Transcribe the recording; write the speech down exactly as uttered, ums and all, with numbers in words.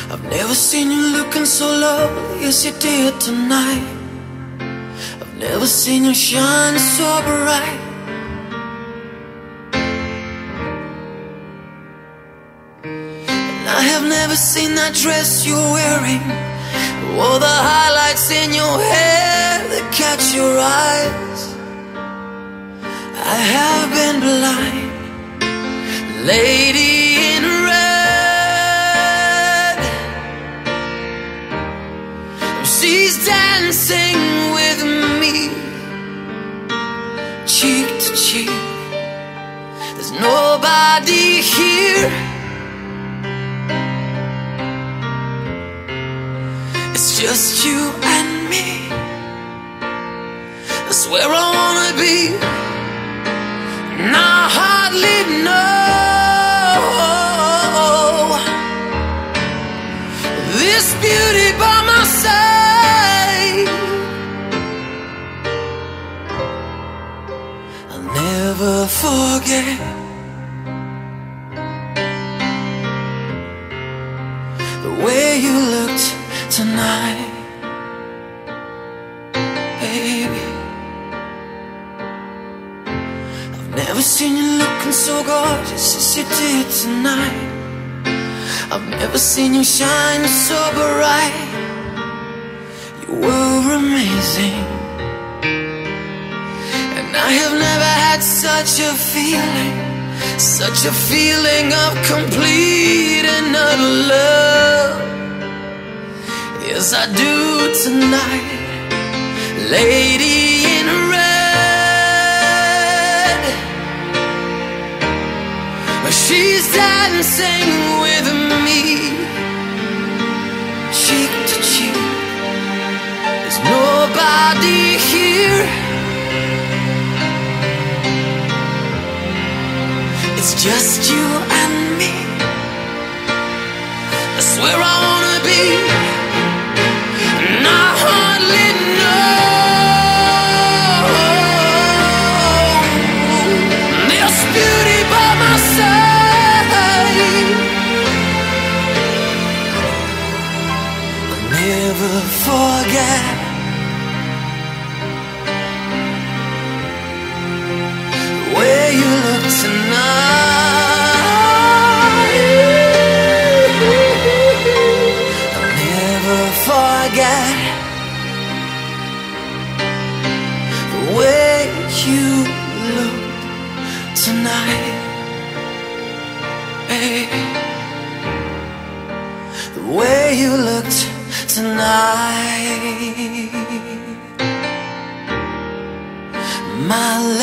I've never seen you looking so lovely as you did tonight. I've never seen you shine so bright. And I have never seen that dress you're wearing, or the highlights in your hair that catch your eyes. I have been blind, lady in red. She's dancing with me, cheek to cheek. There's nobody here. It's just you and me. That's where I wanna be. And I hardly know this beauty by my side. I'll never forget the way you looked tonight, baby. Never seen you looking so gorgeous as you did tonight. I've never seen you shine so bright. You were amazing, and I have never had such a feeling, such a feeling of complete and utter love as I do tonight, lady in red. She's dancing with me, cheek to cheek. There's nobody here. It's just you and me. That's where I wanna be. And I hardly know this beauty by my side. Never forget the way you look tonight. I'll never forget the way you look tonight, baby. The way you looked tonight, my love.